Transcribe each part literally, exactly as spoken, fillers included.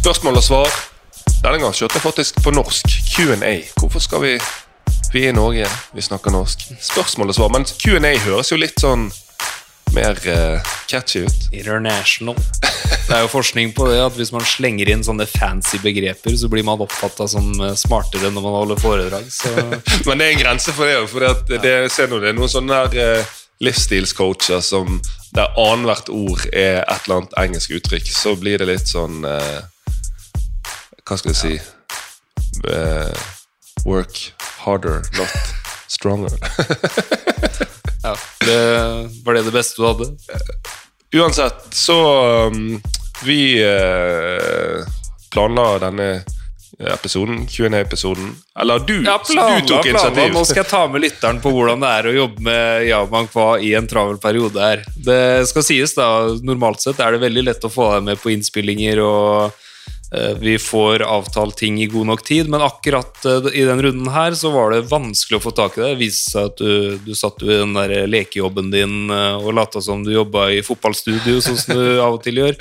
Spørsmål og svar. Denne gang kjørte jeg faktisk på norsk. Q and A. Hvorfor skal vi... Vi er i Norge, vi snakker norsk. Spørsmål og svar, men Q and A høres jo litt sånn mer uh, catchy ut. International. Det er jo forskning på det, at hvis man slenger inn sånne fancy begreper, så blir man oppfattet som smartere når man holder foredrag. Så... men det er en grense for det, for det, det, ser noe, det er noen sånne her uh, livsstilscoacher som der annethvert ord er et eller annet engelsk uttrykk, så blir det litt sånn, uh, hva skal jeg si, uh, work harder, not stronger. Ja, det var det det beste du hadde. Uansett, så um, vi uh, planla denne episoden, Q and A-episoden. Eller du, ja, planla, du tok initiativ. Planla. Nå skal jeg ta med lytteren på hvordan det er å jobbe med Jaman Kva i en travel periode her. Det skal sies da, normalt sett er det veldig lett å få deg med på innspillinger og vi får avtalt ting i god nok tid, men akkurat i den runden her så var det vanskelig å få tak i det. Det viste seg at du, du satt i den der lekejobben din og latet som du jobbet i fotballstudio, sånn som du av og til gjør.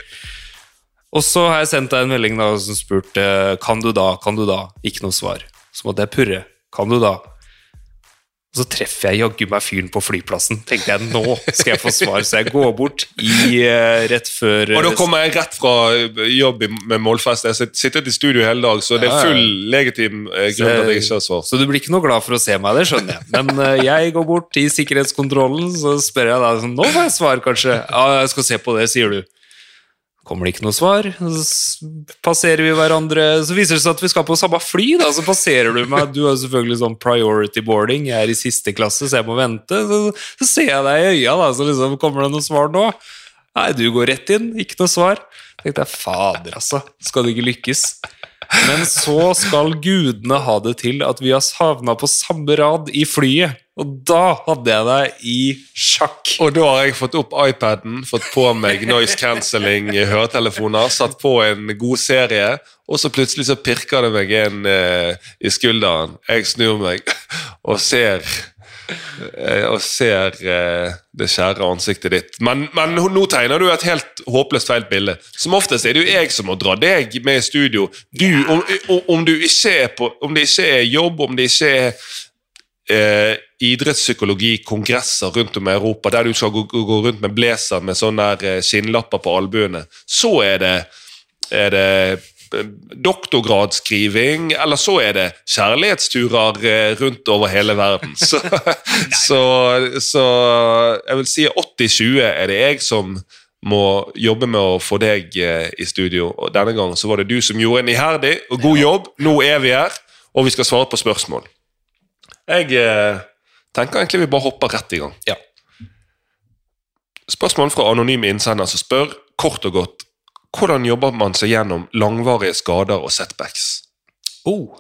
Og så har jeg sendt deg en melding da, som spurte, kan du da, kan du da? Ikke noe svar. Så måtte jeg purre, kan du da? Og så treffer jeg jaggu meg fyren på flyplassen. Tenkte jeg, nå skal jeg få svar. Så jeg går bort i uh, rett før... Og da kommer jeg rett fra jobb med målfest. Jeg har sittet i studio hele dag, så det er full legitim uh, grunn til at jeg ikke har svar. Så du blir ikke noe glad for å se meg, det skjønner jeg. Men uh, jeg går bort i sikkerhetskontrollen, så spør jeg da, sånn, nå får jeg svar kanskje. Ja, jeg skal se på det, sier du. Kommer det ikke noe svar, så passerer vi hverandre, så viser det seg at vi skal på samme fly da, så passerer du meg, du har selvfølgelig sånn priority boarding, jeg er i siste klasse, så jeg må vente, så, så ser jeg deg i øya da, så liksom, kommer det noe svar nå? Nei, du går rett inn, ikke noe svar. Så tenkte jeg, fader altså, skal det ikke lykkes? Men så skal gudene ha det til at vi har havnet på samme rad i flyet, og da hadde jeg deg i sjakk. Og da har jeg fått opp iPaden, fått på meg noise cancelling høretelefoner, satt på en god serie, og så plutselig så pirker det meg en uh, i skulderen. Jeg snur meg og ser, uh, og ser uh, det kjære ansiktet ditt. Men, men nå tegner du et helt håpløst feil bilde. Som oftest er det jo jeg som må dra deg med i studio. Du, om, om, du ikke er på, om det ikke er jobb, om det ikke er... Uh, idrettspsykologi-kongresser rundt om i Europa, der du skal gå, gå rundt med blazer med sånne der skinnlapper på albuene, så er det, er det doktorgradsskriving, eller så er det kjærlighetsturer rundt over hele verden. Så, så, så jeg vil si åtti tjue er det jeg som må jobbe med å få deg i studio, og denne gangen så var det du som gjorde en iherdig og god jobb. Nå er vi her, og vi skal svare på spørsmål. Jeg eh, tenker egentlig vi bare hopper rett i gang. Ja. Spørsmål fra anonyme innsender som spør, kort og godt, hvordan jobber man seg gjennom langvarige skader og setbacks? Oh.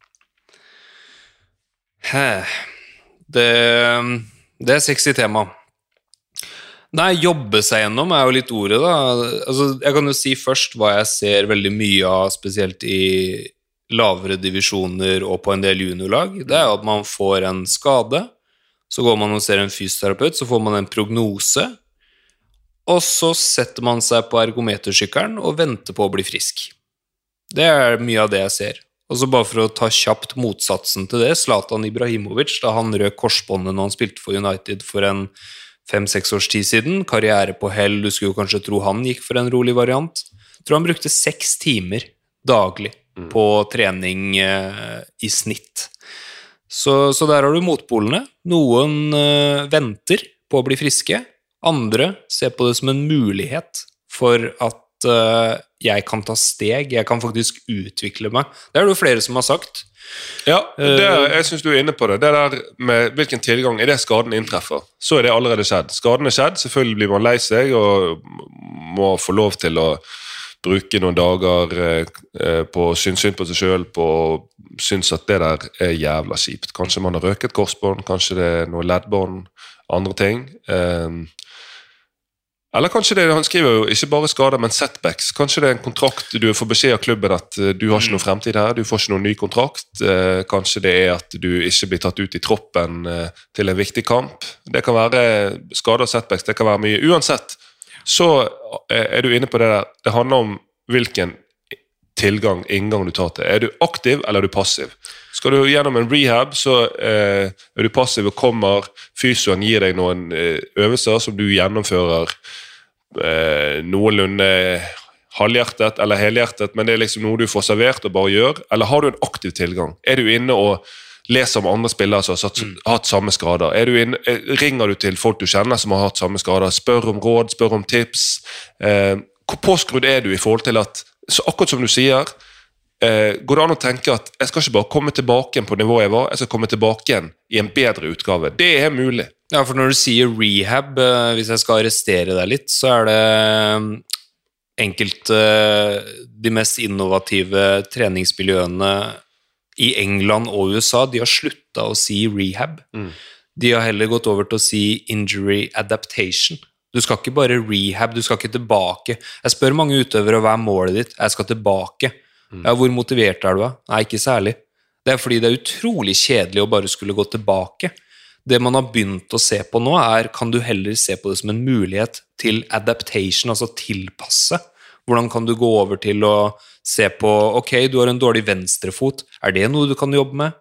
Hæ. Det, det er sexy tema. Nei, jobbe seg gjennom er jo litt ordet da. Altså, jeg kan jo si først hva jeg ser veldig mye av, spesielt i lavere divisjoner og på en del juniorlag. Det er jo at man får en skade, så går man og ser en fysioterapeut, så får man en prognose, og så setter man seg på ergometersykkelen og venter på å bli frisk. Det er mye av det jeg ser. Og så bare for å ta kjapt motsatsen til det, Zlatan Ibrahimovic, da han røk korsbåndet når han spilte for United for en fem-seks års tid siden, karriere på hell, du skulle jo kanskje tro han gikk for en rolig variant. Jeg tror han brukte seks timer daglig på trening eh, i snitt. Så, så der har du motpolene. Noen eh, venter på å bli friske, andre ser på det som en mulighet for at eh, jeg kan ta steg, jeg kan faktisk utvikle meg. Det er det jo flere som har sagt. Ja, det, jeg synes du er inne på det. Det der med hvilken tilgang er det skaden inntreffer. Så er det allerede skjedd. Skaden er skjedd, selvfølgelig blir man lei seg og må få lov til å bruke noen dager eh, på å synes synd på seg selv, på å synes at det der er jævla kjipt. Kanskje man har røket korsbånd, kanskje det er noe leddbånd, andre ting. Eh, eller kanskje det, han skriver jo ikke bare skader, men setbacks. Kanskje det er en kontrakt, du får beskjed av klubben at du har ikke noen fremtid her, du får ikke noen ny kontrakt. Eh, kanskje det er at du ikke blir tatt ut i troppen eh, til en viktig kamp. Det kan være skader og setbacks, det kan være mye. Uansett, så er du inne på det der. Det handler om hvilken tilgang, inngang du tar til. Er du aktiv, eller er du passiv? Skal du gjennom en rehab, så eh, er du passiv og kommer, fysioen gir deg noen eh, øvelser som du gjennomfører eh, noenlunde halvhjertet eller helhjertet, men det er liksom noe du får servert og bare gjør, eller har du en aktiv tilgang? Er du inne og leser om andre spillere som har satt, mm. hatt samme skader? Er du inne, ringer du til folk du kjenner som har hatt samme skader? Spør om råd, spør om tips. Eh, hvor påskrudd er du i forhold til at, så akkurat som du sier, eh, går det an å tenke at jeg skal ikke bare komme tilbake igjen på nivået jeg var, jeg skal komme tilbake igjen i en bedre utgave. Det er mulig. Ja, for når du sier rehab, eh, hvis jeg skal arrestere deg litt, så er det enkelte de mest innovative treningsmiljøene i England og U S A, de har sluttet å si rehab. Mm. De har heller gått over til å si injury adaptation. Du skal ikke bare rehab, du skal ikke tilbake. Jeg spør mange utøvere, hva er målet ditt? Jeg skal tilbake. Mm. Ja, hvor motivert er du da? Nei, ikke særlig. Det er fordi det er utrolig kjedelig å bare skulle gå tilbake. Det man har begynt å se på nå er, kan du heller se på det som en mulighet til adaptation, altså tilpasse. Hvordan kan du gå over til å se på, ok, du har en dårlig venstrefot, er det noe du kan jobbe med?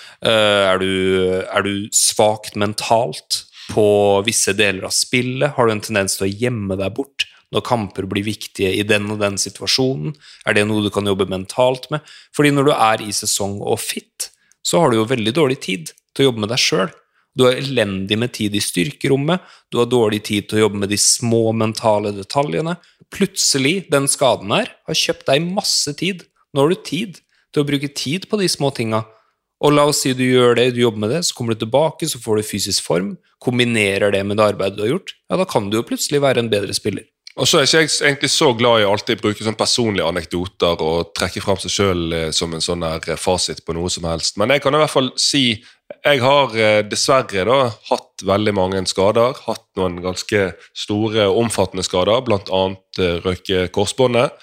Uh, er, du, er du svagt mentalt på visse deler av spillet? Har du en tendens til å gjemme deg bort når kamper blir viktige i den og den situasjonen? Er det noe du kan jobbe mentalt med? Fordi når du er i sesong og fit, så har du jo veldig dårlig tid til å jobbe med deg selv. Du har elendig med tid i styrkerommet, du har dårlig tid til å jobbe med de små mentale detaljene. Plutselig, den skaden her, har kjøpt deg masse tid. Nå har du tid til å bruke tid på de små tingene. Og la oss si du gjør det, du jobber med det, så kommer du tilbake, så får du fysisk form, kombinerer det med det arbeidet du har gjort, ja, da kan du jo plutselig være en bedre spiller. Og så er ikke jeg egentlig så glad i å alltid bruke sånn personlige anekdoter og trekke frem seg selv som en sånn der fasit på noe som helst. Men jeg kan i hvert fall si, jeg har dessverre da hatt veldig mange skader, hatt noen ganske store og omfattende skader, blant annet røyke korsbåndet.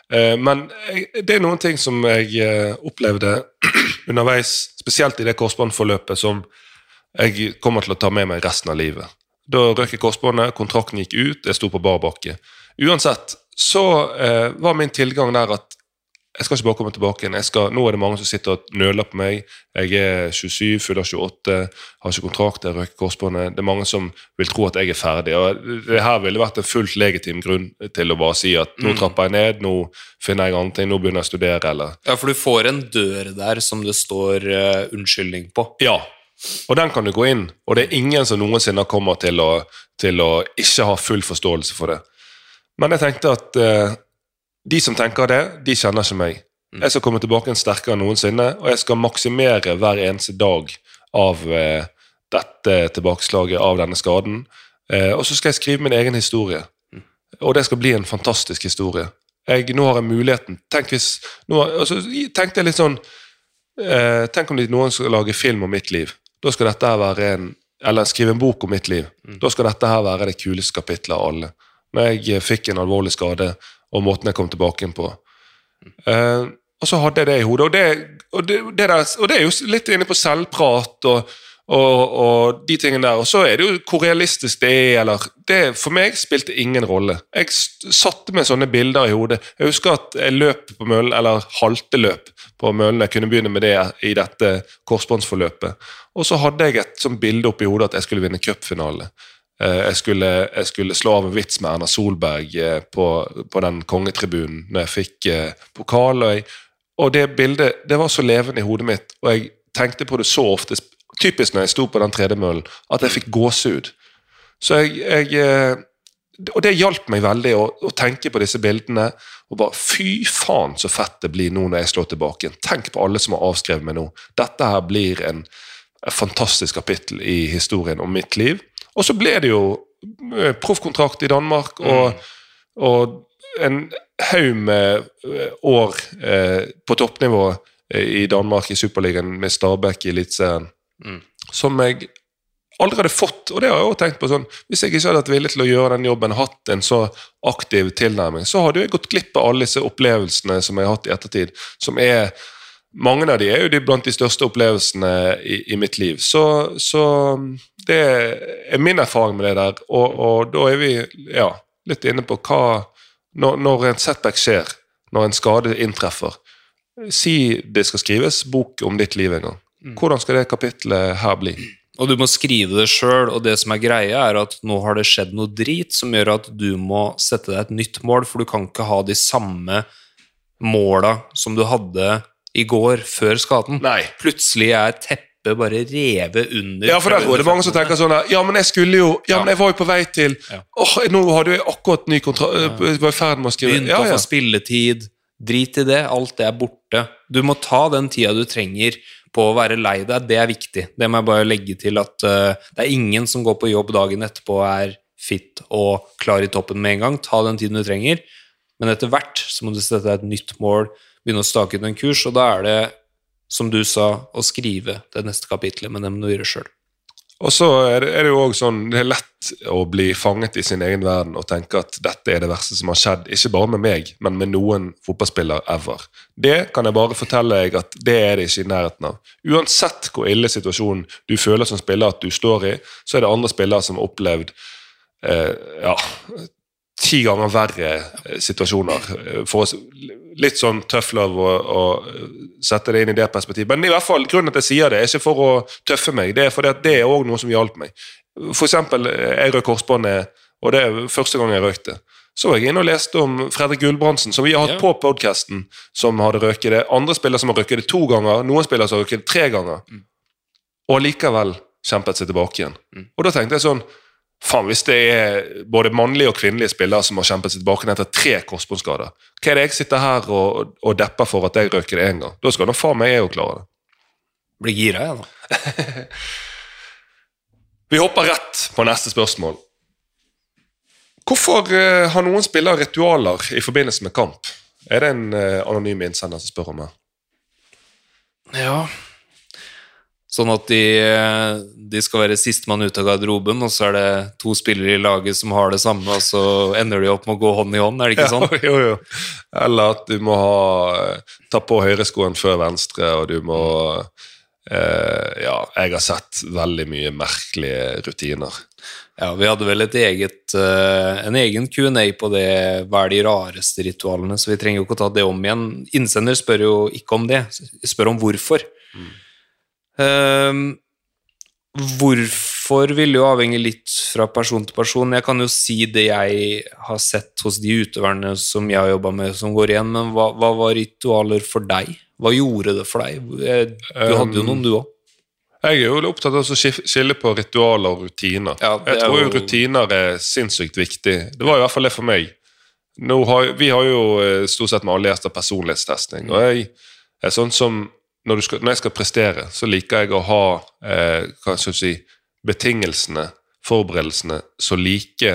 Men det er noen ting som jeg opplevde underveis, spesielt i det korsbåndforløpet som jeg kommer til å ta med meg resten av livet. Da røk jeg korsbåndet, kontrakten gikk ut, jeg sto på bar bakke. Uansett, så eh, var min tilgang der at jeg skal ikke bare komme tilbake igjen. Jeg skal, nå er det mange som sitter og nøler på meg. Jeg er tjuesju, fyller tjueåtte, har ikke kontrakt, jeg røker korsbåndet. Det er mange som vil tro at jeg er ferdig. Og det her ville vært en fullt legitim grunn til å bare si at nå trapper jeg ned, nå finner jeg andre ting, nå begynner jeg å studere, eller... Ja, for du får en dør der som det står uh, unnskyldning på. Ja, og den kan du gå inn, og det er ingen som noensinne kommer til å, til å ikke ha full forståelse for det. Men jeg tenkte at eh, de som tenker det, de kjenner ikke meg. Jeg skal komme tilbake en sterkere enn noensinne, og jeg skal maksimere hver eneste dag av eh, dette tilbakeslaget, av denne skaden. Eh, og så skal jeg skrive min egen historie. Og det skal bli en fantastisk historie. Jeg, nå har jeg muligheten. Tenk hvis, nå, altså, tenkte jeg litt sånn, eh, tenk om noen skal lage film om mitt liv. Da skal dette her være en, eller skrive en bok om mitt liv. Da skal dette her være det kuleste kapitlet av alle. Når jeg fikk en alvorlig skade, og måten jeg kom tilbake inn på. Uh, og så hadde jeg det i hodet, og det, og det, det, der, og det er jo litt inne på selvprat, og, og, og de tingene der, og så er det jo hvor realistisk det er, eller det for meg spilte ingen rolle. Jeg satte med sånne bilder i hodet. Jeg husker at jeg løp på møllen, eller halteløp på møllen, jeg kunne begynne med det i dette korsbåndsforløpet. Og så hadde jeg et sånt bilde opp i hodet at jeg skulle vinne cupfinale. Jeg skulle, jeg skulle slå av en vits med Erna Solberg på, på den kongetribunen når jeg fikk pokal, og, jeg, og det bildet, det var så levende i hodet mitt, og jeg tenkte på det så ofte, typisk når jeg sto på den tredemøllen, at jeg fikk gåsehud. Så jeg, jeg og det hjalp meg veldig å, å tenke på disse bildene, og bare, fy faen så fett det blir nå når jeg slår tilbake. Tenk på alle som har avskrevet meg nå. Dette her blir en, en fantastisk kapittel i historien om mitt liv. Og så ble det jo proffkontrakt i Danmark, og, mm. og en haug med år eh, på toppnivå i Danmark i Superligaen med Stabæk i Elitserien, mm. som jeg aldri hadde fått, og det har jeg også tenkt på sånn, hvis jeg ikke hadde vært villig til å gjøre den jobben, hatt en så aktiv tilnærming, så hadde jeg gått glipp av alle disse opplevelsene som jeg har hatt i ettertid, som er, mange av de er jo de blant de største opplevelsene i, i mitt liv, så, så det er min erfaring med det der, og, og da er vi ja, litt inne på hva, når, når en setback skjer, når en skade inntreffer. Si det skal skrives bok om ditt liv en gang. Hvordan skal det kapitlet her bli? Og du må skrive det selv, og det som er greia er at nå har det skjedd noe drit som gjør at du må sette deg et nytt mål, for du kan ikke ha de samme måla som du hadde i går før skaden. Nei. Plutselig er teppet bare revet under. Ja, for der går det mange som tenker sånn, ja, men jeg skulle jo, ja, men jeg var jo på vei til, Ja. åh, nå hadde jeg akkurat ny kontrakt, jeg var i ferd med å skrive. Begynte Ja, å ja. få spilletid, drit i det, alt det er borte. Du må ta den tida du trenger på å være lei deg, det er viktig. Det må jeg bare legge til at uh, det er ingen som går på jobb dagen etterpå og er fit og klar i toppen med en gang. Ta den tiden du trenger, men etter hvert så må du sette deg et nytt mål, begynne å stake ut en kurs, og da er det, som du sa, å skrive det neste kapitlet, men det må du gjøre selv. Og så er det, er det jo også sånn, det er lett å bli fanget i sin egen verden og tenke at dette er det verste som har skjedd, ikke bare med meg, men med noen fotballspiller ever. Det kan jeg bare fortelle deg at det er det ikke i nærheten av. Uansett hvor ille situasjonen du føler som spiller at du står i, så er det andre spillere som har opplevd eh, ja, ti ganger verre situasjoner. For oss, litt sånn tøff lov å, å sette det inn i det perspektivet. Men i hvert fall, grunnen til at jeg sier det er ikke for å tøffe meg, det er fordi at det er også noe som hjalp meg. For eksempel, jeg røk korsbåndet, og det er første gang jeg røkte. Så var jeg inne og leste om Fredrik Gulbrandsen, som vi har hatt ja. på podcasten, som hadde røket det. Andre spillere som har røket det to ganger, noen spillere som har røket det tre ganger. Mm. Og likevel kjempet seg tilbake igjen. Mm. Og da tenkte jeg sånn, faen, hvis det er både mannlige og kvinnelige spillere som har kjempet seg tilbake etter tre korsbåndskader, hva er det jeg sitter her og, og depper for at jeg røker det en gang? Da skal nå faen meg jeg jo klare det. Blir gira jeg da. Vi hopper rett på neste spørsmål. Hvorfor uh, har noen spillere ritualer i forbindelse med kamp? Er det en uh, anonym innsender som spør om det? Ja... Sånn at de, de skal være sistemann ut av garderoben, og så er det to spillere i laget som har det samme, og så ender de opp med å gå hånd i hånd, er det ikke sånn? Ja, jo, jo. Eller at du må ha, ta på høyreskoen før venstre, og du må, eh, ja, jeg har sett veldig mye merkelige rutiner. Ja, vi hadde vel et eget, uh, en egen Q and A på det, hva er de rareste ritualene, så vi trenger jo ikke å ta det om igjen. Innsender spør jo ikke om det, spør om hvorfor. Mm. Um, hvorfor vil jo avhenge litt fra person til person. Jeg kan jo si det jeg har sett hos de utøverne som jeg har jobbet med som går igjen, men hva, hva var ritualer for deg? Hva gjorde det for deg? Du hadde jo noen du også. Jeg er jo opptatt av å skille på ritualer og rutiner. Ja, jeg tror jo rutiner er sinnssykt viktig. Det var i hvert fall det for meg. Nå har, vi har jo stort sett med alle gjester personlighetstesting, og jeg er sånn som Når, skal, når jeg skal prestere, så liker jeg å ha eh, hva skal jeg si, betingelsene, forberedelsene, så like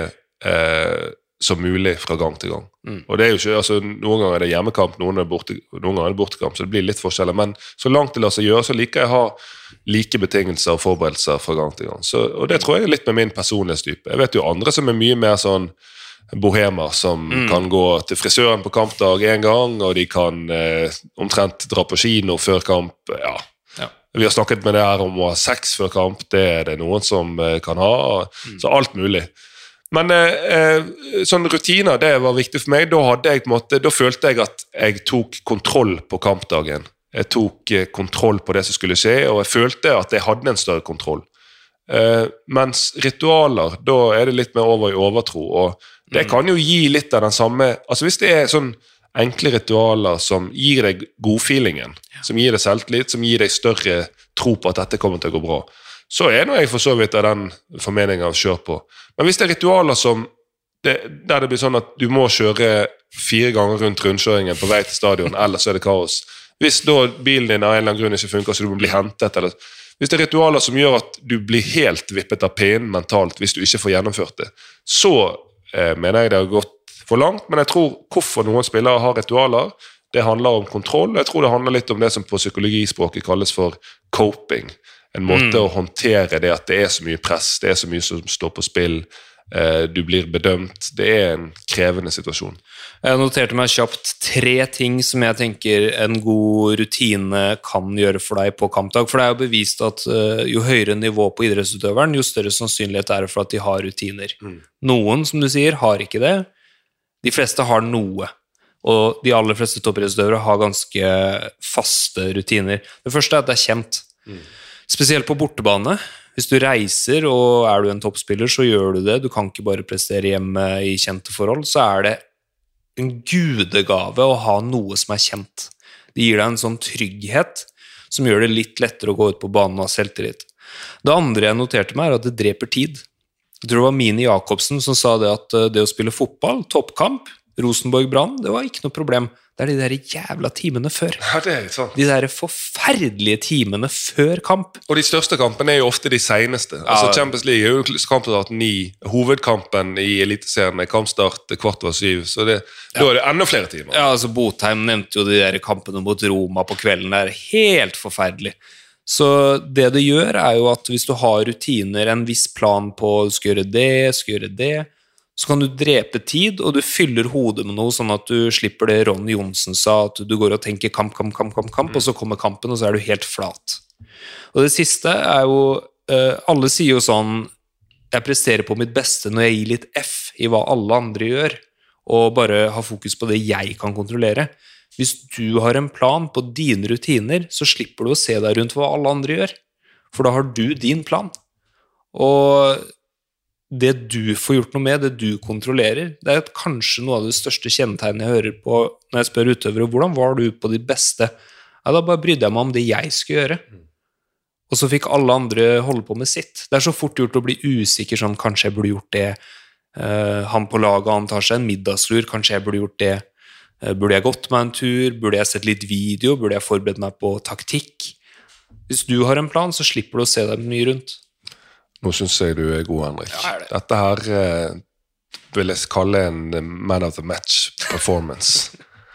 eh, som mulig fra gang til gang. Mm. Og det er jo ikke, altså noen ganger er det hjemmekamp, noen, er borte, noen ganger er det bortekamp, så det blir litt forskjeller, men så langt det lar seg gjøre, så liker jeg å ha like betingelser og forberedelser fra gang til gang. Så, og det tror jeg er litt med min personlighetstype. Jeg vet jo andre som er mye mer sånn bohemer som mm. kan gå til frisøren på kampdag en gang, og de kan eh, omtrent dra på kino før kamp. Ja. Ja. Vi har snakket med det her om å ha sex før kamp, det er det noen som eh, kan ha, mm. så alt mulig. Men eh, sånne rutiner, det var viktig for meg. Da, hadde jeg, på en måte, da følte jeg at jeg tok kontroll på kampdagen. Jeg tok eh, kontroll på det som skulle skje, og jeg følte at jeg hadde en større kontroll. Eh, mens ritualer, da er det litt mer over i overtro, og det kan jo gi litt av den samme, altså hvis det er sånn enkle ritualer som gir deg godfeelingen, ja. som gir deg selvtillit, som gir deg større tro på at dette kommer til å gå bra, så er nå jeg for så vidt av den formeningen av å kjøre på. Men hvis det er ritualer som, det, der det blir sånn at du må kjøre fire ganger rundt rundkjøringen på vei til stadion, ellers er det kaos. Hvis da bilen din av en eller annen grunn ikke funker, så du må bli hentet, eller hvis det er ritualer som gjør at du blir helt vippet av pinnen mentalt hvis du ikke får gjennomført det, så eh, mener jeg det har gått for langt, men jeg tror hvorfor noen spillere har ritualer, det handler om kontroll, jeg tror det handler litt om det som på psykologispråket kalles for coping, en måte mm. å håndtere det at det er så mye press, det er så mye som står på spill, eh, du blir bedømt, det er en krevende situasjon. Jeg noterte meg kjapt tre ting som jeg tenker en god rutine kan gjøre for deg på kampdag, for det er jo bevist at uh, jo høyere nivå på idrettsutøveren, jo større sannsynlighet er det for at de har rutiner. Mm. Noen, som du sier, har ikke det. De fleste har noe. Og de aller fleste toppidrettsutøvere har ganske faste rutiner. Det første er at det er kjent. Mm. Spesielt på bortebane. Hvis du reiser og er du en toppspiller, så gjør du det. Du kan ikke bare prestere hjemme i kjente forhold. Så er det en gudegave å ha noe som er kjent. Det gir deg en sånn trygghet som gjør det litt lettere å gå ut på banen og ha selvtillit. Det andre jeg noterte meg er at det dreper tid. Jeg tror det var Mini Jakobsen som sa det at det å spille fotball, toppkamp, Rosenborg-Brann, det var ikke noe problem. Det er de der jævla timene før. Ja, det er sant. De der forferdelige timene før kamp. Og de største kampene er jo ofte de seneste. Ja. Altså Champions League er jo kampstart ni. Hovedkampen i eliteserien er kampstart kvart over syv, så det, ja. Da er det enda flere timer. Ja, altså Botheim nevnte jo de der kampene mot Roma på kvelden. Det er helt forferdelig. Så det det gjør er jo at hvis du har rutiner, en viss plan på du skal gjøre det, skal gjøre det, så kan du drepe tid, og du fyller hodet med noe, sånn at du slipper det Ron Johnsen sa, at du går og tenker kamp, kamp, kamp, kamp, kamp, og så kommer kampen, og så er du helt flat. Og det siste er jo, alle sier jo sånn, jeg presterer på mitt beste når jeg gir litt F i hva alle andre gjør, og bare har fokus på det jeg kan kontrollere. Hvis du har en plan på dine rutiner, så slipper du å se deg rundt hva alle andre gjør, for da har du din plan. Og det du får gjort noe med, det du kontrollerer, det er kanskje noe av det største kjennetegnet jeg hører på når jeg spør utøvere, hvordan var du på ditt beste? Ja, da bare brydde jeg meg om det jeg skulle gjøre. Og så fikk alle andre holde på med sitt. Det er så fort gjort å bli usikker, sånn, kanskje jeg burde gjort det. Uh, han på laget antar seg en middagslur, kanskje jeg burde gjort det. Uh, burde jeg gått meg en tur? Burde jeg sett litt video? Burde jeg forberedt meg på taktikk? Hvis du har en plan, så slipper du å se deg mye rundt. Nå synes jeg du er god, Henrik. Ja, er det. Dette her eh, vil jeg kalle en man of the match performance.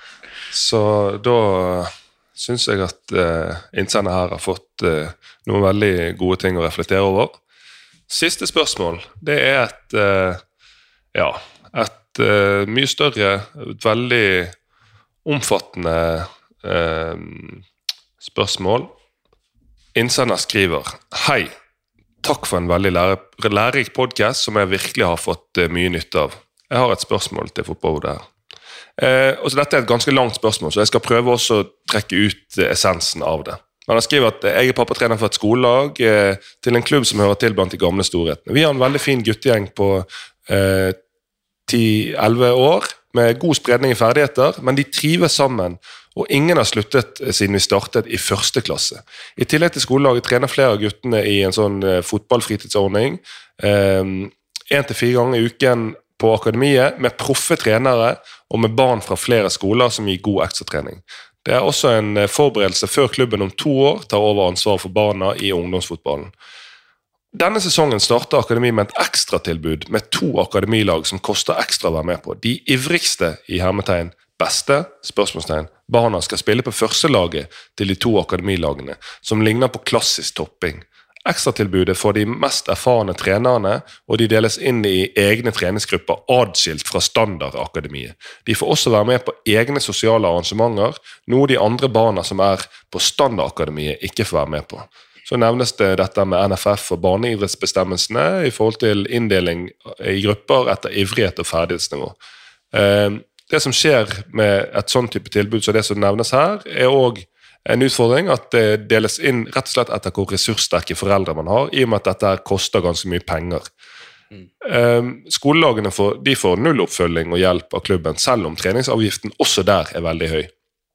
Så da synes jeg at eh, innsender her har fått eh, noen veldig gode ting å reflektere over. Siste spørsmål, det er et, eh, ja, et eh, mye større, et veldig omfattende eh, spørsmål. Innsender skriver, hei, takk for en veldig lære, lærerik podcast som jeg virkelig har fått uh, mye nytte av. Jeg har et spørsmål til fotballhodet her. Eh, og så dette er et ganske langt spørsmål, så jeg skal prøve også å trekke ut uh, essensen av det. Men han skriver at uh, jeg er pappatrener for et skolelag uh, til en klubb som hører til blant de gamle storhetene. Vi har en veldig fin guttegjeng på uh, ti elleve år, med god spredning i ferdigheter, men de trives sammen, og ingen har sluttet siden vi startet i første klasse. I tillegg til skolelaget trener flere av guttene i en sånn uh, fotballfritidsordning, um, en til fire ganger i uken på akademiet, med proffe trenere og med barn fra flere skoler som gir god ekstratrening. Det er også en uh, forberedelse før klubben om to år tar over ansvar for barna i ungdomsfotballen. Denne sesongen starter akademi med et ekstratilbud med to akademilag som koster ekstra å være med på. De ivrigste i hermetegn, beste, spørsmålstegn, barna skal spille på første laget til de to akademilagene, som ligner på klassisk topping. Ekstratilbudet for de mest erfarne trenerne, og de deles inn i egne treningsgrupper adskilt fra standardakademiet. De får også være med på egne sosiale arrangementer, noe de andre barna som er på standardakademiet ikke får være med på. Så nevnes det dette med N F F og barneidrettsbestemmelsene i forhold til inndeling i grupper etter ivrighet og ferdighetsnivå. Det som skjer med et sånn type tilbud som det som nevnes her, er også en utfordring at det deles inn rett og slett etter hvor ressurssterke foreldre man har, i og med at dette koster ganske mye penger. Mm. Skolelagene får, de får null oppfølging og hjelp av klubben, selv om treningsavgiften også der er veldig høy.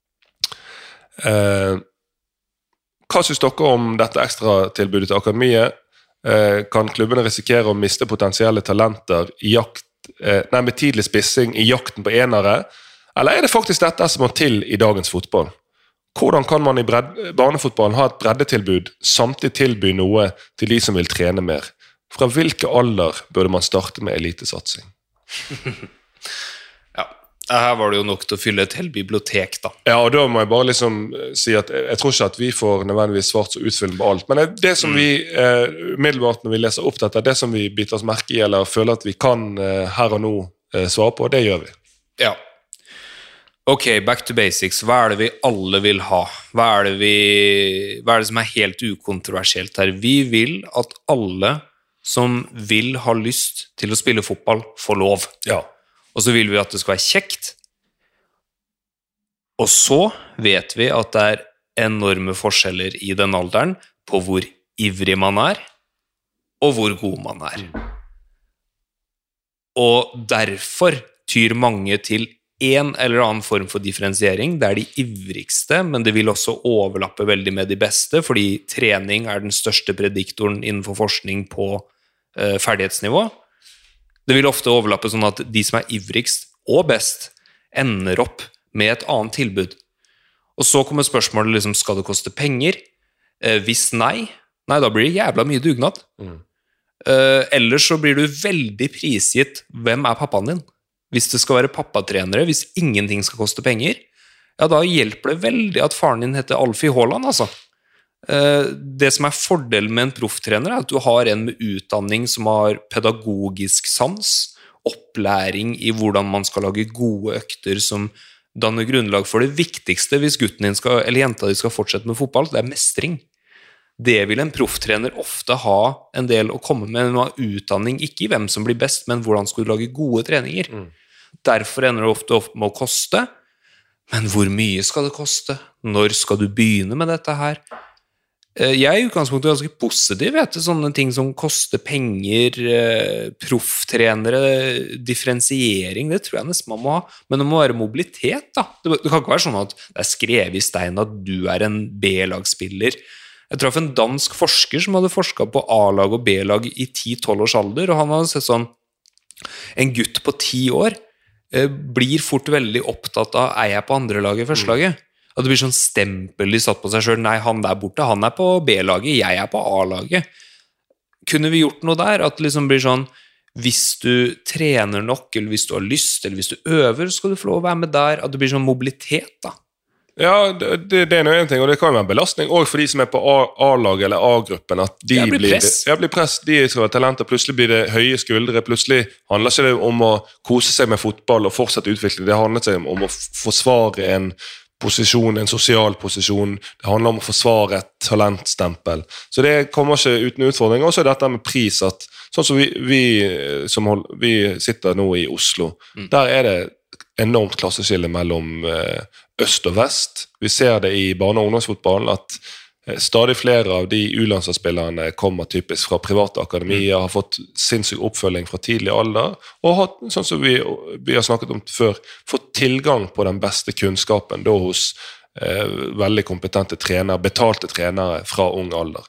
Hva synes dere om dette ekstra tilbudet til akademiet? Kan klubbene risikere å miste potensielle talenter i jakt, nei, med tidlig spissing i jakten på enere? Eller er det faktisk dette som må til i dagens fotball? Hvordan kan man i bredde, barnefotballen ha et breddetilbud, samtidig tilby noe til de som vil trene mer? Fra hvilke alder burde man starte med elitesatsing? Ja, her var det jo nok til å fylle et helt bibliotek da. Ja, og da må jeg bare liksom si at jeg tror ikke at vi får nødvendigvis svart så utfyllende på alt, men det som vi eh, umiddelbart når vi leser opp dette, det som vi biter oss merke i, eller føler at vi kan eh, her og nå eh, svare på, det gjør vi. Ja. Ok, back to basics. Hva er det vi alle vil ha? Hva er det, vi, hva er det som er helt ukontroversielt her? Vi vil at alle som vil ha lyst til å spille fotball får lov. Ja. Og så vil vi at det skal være kjekt, Og så vet vi at det er enorme forskjeller i den alderen på hvor ivrig man er, og hvor god man er. Og derfor tyr mange til en eller annen form for differensiering. Det er de ivrigste, men det vil også overlappe veldig med de beste, fordi trening er den største prediktoren innenfor forskning på eh, ferdighetsnivå. Det vil ofte overlappe sånn at de som er ivrigst og best ender opp med et annet tilbud. Og så kommer spørsmålet liksom, skal det koste penger? Eh, hvis nei, nei, da blir det jævla mye dugnad. Mm. Eh, ellers så blir du veldig prisgitt hvem er pappaen din. Hvis det skal være pappatrenere, hvis ingenting skal koste penger, ja, da hjelper det veldig at faren din heter Alfie Haaland, altså. Eh, det som er fordelen med en profftrener er at du har en med utdanning som har pedagogisk sans, opplæring i hvordan man skal lage gode økter som danner grunnlag for det viktigste hvis gutten din skal, eller jenta din skal fortsette med fotball, det er mestring. Det vil en profftrener ofte ha en del å komme med, en utdanning, ikke i hvem som blir best, men hvordan skal du lage gode treninger. Mm. Derfor ender det ofte opp med å koste, men hvor mye skal det koste? Når skal du begynne med dette her? Jeg er i utgangspunktet ganske positiv, vet du, sånne ting som koster penger, profftrenere, differensiering, det tror jeg nesten man må ha, men det må være mobilitet da. Det kan ikke være sånn at det er skrevet i stein at du er en B-lagspiller. Jeg traff en dansk forsker som hadde forsket på A-lag og B-lag i ti til tolv års alder, og han hadde sett sånn, en gutt på ti år eh, blir fort veldig opptatt av, er jeg på andre laget, første laget? At det blir sånn stempel de satt på seg selv, nei, han der borte, han er på B-laget, jeg er på A-laget. Kunne vi gjort noe der? At det liksom blir sånn, hvis du trener nok, eller hvis du har lyst, eller hvis du øver, så skal du få lov å være med der, at det blir sånn mobilitet da. Ja, det, det er noe en ting, og det kan være en belastning også for de som er på A-laget eller A-gruppen, at de blir blir, press. Ja, blir press, de som har talenter, plutselig blir det høye skuldre, plutselig handler ikke det om å kose seg med fotball og fortsette utvikling, det handler seg om å forsvare en posisjon, en sosial posisjon, det handler om å forsvare et talentstempel, så det kommer ikke uten utfordring, og så er dette med pris, at sånn som vi, vi, som hold, vi sitter nå i Oslo, mm. der er det enormt klasseskille mellom eh, øst og vest. Vi ser det i barne- og ungdomsfotballen at eh, stadig flere av de U-landslagsspillerne kommer typisk fra private akademier, mm. har fått sinnssyk oppfølging fra tidlig alder, og har, sånn som vi, vi har snakket om før, fått tilgang på den beste kunnskapen da hos eh, veldig kompetente trenere, betalte trenere fra ung alder.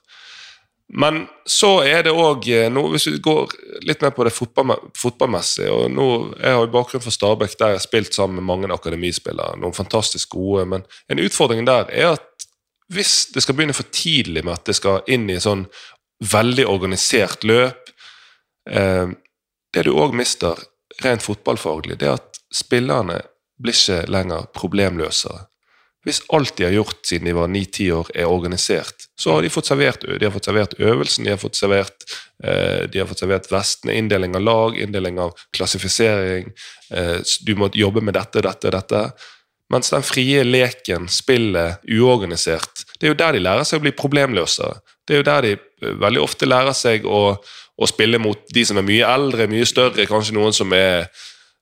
Men så er det også, nå, hvis vi går litt mer på det fotball, fotballmessige, og nå, jeg har jo bakgrunn for Stabæk, der jeg har spilt sammen med mange akademispillere, noen fantastisk gode, men en utfordring der er at hvis det skal begynne for tidlig med at det skal inn i sånn veldig organisert løp, eh, det du også mister rent fotballfaglig, det er at spillerne blir ikke lenger problemløsere. Hvis alt de har gjort siden de var ni ti år er organisert, så har de fått servert, de har fått servert øvelsen, de har fått servert, eh, de har fått servert vestene, inndeling av lag, inndeling av klassifisering, eh, du må jobbe med dette, dette, dette. Mens den frie leken, spillet, uorganisert, det er jo der de lærer seg å bli problemløsere. Det er jo der de veldig ofte lærer seg å, å spille mot de som er mye eldre, mye større, kanskje noen som er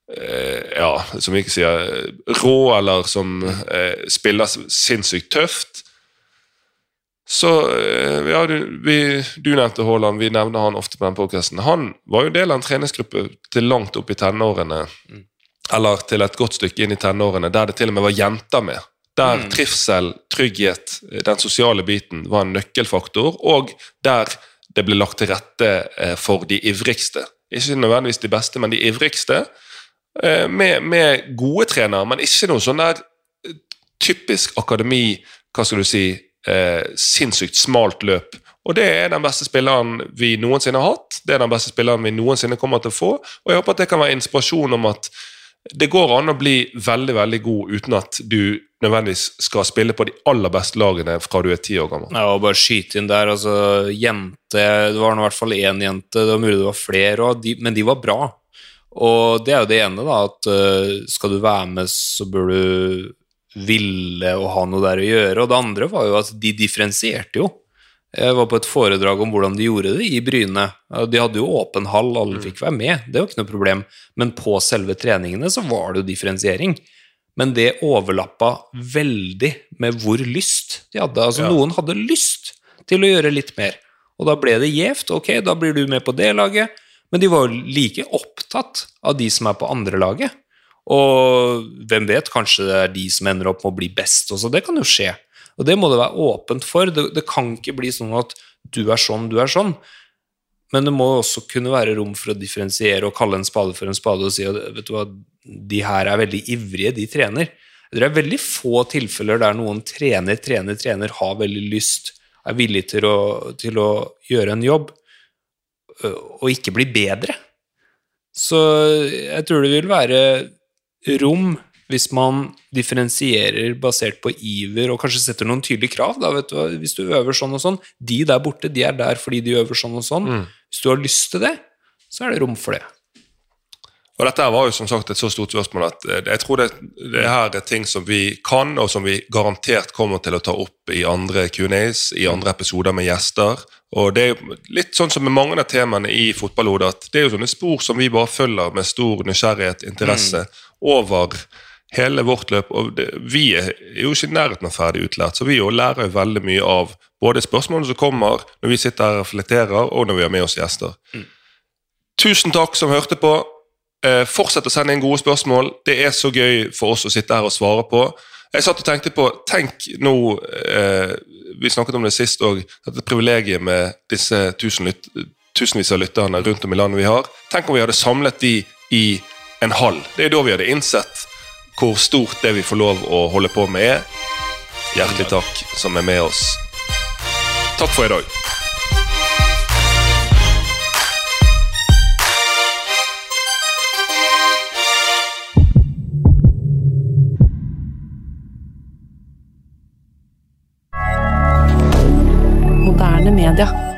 ja, som vi ikke sier rå, eller som eh, spiller sinnssykt tøft. Så, eh, ja, du, vi, du nevnte Haaland, vi nevner han ofte på den podcasten. Han var jo del av en treningsgruppe til langt opp i tenårene, mm. eller til et godt stykke inn i tenårene, der det til og med var jenter med. Der mm. trivsel, trygghet, den sosiale biten var en nøkkelfaktor, og der det ble lagt til rette eh, for de ivrigste. Ikke nødvendigvis de beste, men de ivrigste, Med, med gode trenere, men ikke noe sånn der typisk akademi, hva skal du si, eh, sinnssykt smalt løp. Og det er den beste spilleren vi noensinne har hatt, det er den beste spilleren vi noensinne kommer til å få, og jeg håper at det kan være inspirasjon om at det går an å bli veldig, veldig god uten at du nødvendigvis skal spille på de aller beste lagene fra du er ti år gammel. Ja, og bare skyte inn der, altså jente, det var i hvert fall en jente, det var mulig det var flere, de, men de var bra. Og det er jo det ene da, at uh, skal du være med så bør du ville å ha noe der å gjøre, og det andre var jo at de differensierte jo. Jeg var på et foredrag om hvordan de gjorde det i Bryne. De hadde jo åpen hall, alle fikk være med, det var ikke noe problem, men på selve treningene så var det jo differensiering. men det overlappa veldig med hvor lyst de hadde. Altså, Ja. noen hadde lyst til å gjøre litt mer, og da ble det gjevt. Ok, da blir du med på det laget, men de var jo like opptatt av de som er på andre laget. Og hvem vet, kanskje det er de som ender opp med å bli best også, det kan jo skje. Og det må det være åpent for. Det, det kan ikke bli sånn at du er sånn, du er sånn. Men det må også kunne være rom for å differensiere og kalle en spade for en spade og si at vet du hva, de her er veldig ivrige, de trener. Det er veldig få tilfeller der noen trener, trener, trener, har veldig lyst, er villig til å, til å gjøre en jobb, og ikke bli bedre. Så jeg tror det vil være rom hvis man differensierer basert på iver, og kanskje setter noen tydelige krav, da, vet du, hvis du øver sånn og sånn, de der borte, de er der fordi de øver sånn og sånn. Mm. Hvis du har lyst til det, så er det rom for det. Og dette var jo som sagt et så stort spørsmål at jeg tror det, det her er ting som vi kan, og som vi garantert kommer til å ta opp i andre Q and A's, i andre episoder med gjester. Og det er jo litt sånn som med mange av temaene i fotballhodet, at det er jo sånne spor som vi bare følger med stor nysgjerrighet, interesse mm. over hele vårt løp, og det, vi er jo ikke i nærheten av ferdig utlært, så vi jo lærer jo veldig mye av både spørsmålene som kommer når vi sitter her og reflekterer, og når vi har med oss gjester. Mm. Tusen takk som hørte på. Eh, fortsett å sende inn gode spørsmål. Det er så gøy for oss å sitte her og svare på. Jeg satt og tenkte på, tenk nå, eh, vi snakket om det sist også, dette privilegiet med disse tusen lyt, tusenvis av lytterne rundt om i landet vi har. Tenk om vi hadde samlet de i en hall. Det er da vi hadde innsett hvor stort det vi får lov å holde på med er. Hjertelig takk som er med oss. Takk for i dag. Moderne media.